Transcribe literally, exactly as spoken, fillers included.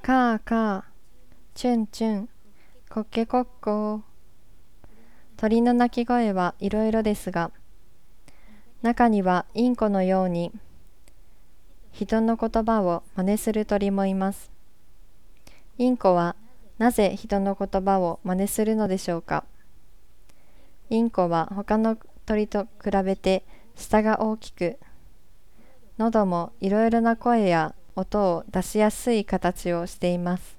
カーカー、チュンチュン、コッケコッコー。鳥の鳴き声はいろいろですが、中にはインコのように人の言葉を真似する鳥もいます。インコはなぜ人の言葉を真似するのでしょうか。インコは他の鳥と比べて舌が大きく、喉もいろいろな声や音を出しやすい形をしています。